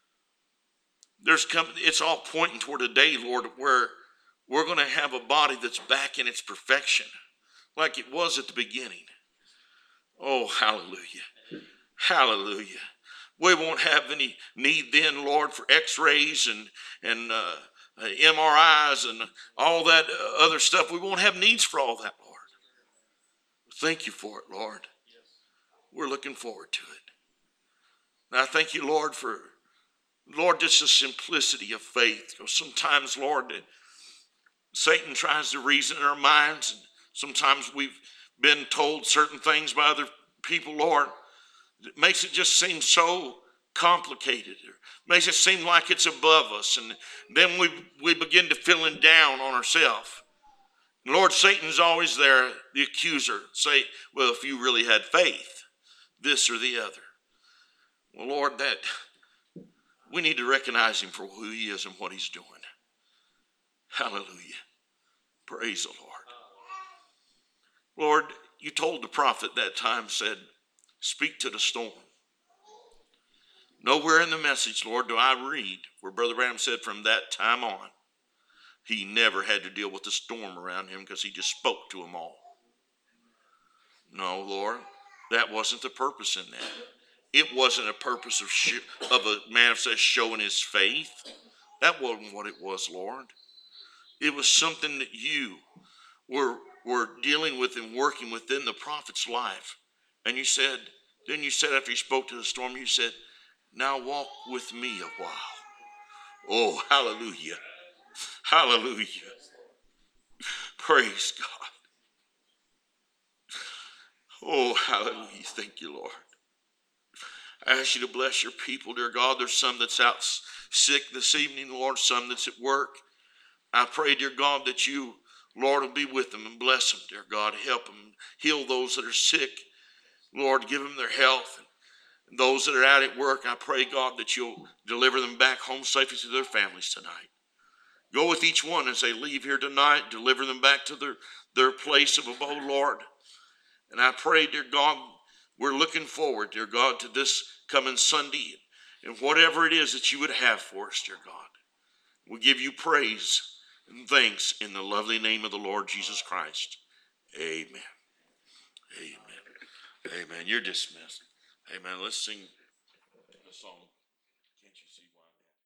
it's all pointing toward a day, Lord, where we're going to have a body that's back in its perfection, like it was at the beginning. Oh, hallelujah. Hallelujah. We won't have any need then, Lord, for x-rays and MRIs and all that other stuff. We won't have needs for all that, Lord. Thank you for it, Lord. We're looking forward to it. And I thank you, Lord, for, Lord, just the simplicity of faith. Because sometimes, Lord, Satan tries to reason in our minds, and sometimes we've been told certain things by other people, Lord. It makes it just seem so complicated. It makes it seem like it's above us. And then we begin to feeling down on ourselves. Lord, Satan's always there, the accuser, say, well, if you really had faith, this or the other. Well, Lord, that we need to recognize him for who he is and what he's doing. Hallelujah. Praise the Lord. Lord, you told the prophet that time, said, speak to the storm. Nowhere in the message, Lord, do I read where Brother Branham said from that time on, he never had to deal with the storm around him because he just spoke to them all. No, Lord, that wasn't the purpose in that. It wasn't a purpose of a manifest showing his faith. That wasn't what it was, Lord. It was something that you were dealing with and working within the prophet's life. And you said after he spoke to the storm, you said, now walk with me a while. Oh, hallelujah. Hallelujah. Praise God. Oh, hallelujah. Thank you, Lord. I ask you to bless your people, dear God. There's some that's out sick this evening, Lord, some that's at work. I pray, dear God, that you, Lord, will be with them and bless them, dear God. Help them heal those that are sick. Lord, give them their health. And those that are out at work, I pray, God, that you'll deliver them back home safely to their families tonight. Go with each one as they leave here tonight. Deliver them back to their place of abode, Lord. And I pray, dear God, we're looking forward, dear God, to this coming Sunday and whatever it is that you would have for us, dear God. We give you praise and thanks in the lovely name of the Lord Jesus Christ. Amen. Amen. Amen. You're dismissed. Amen. Let's sing a song.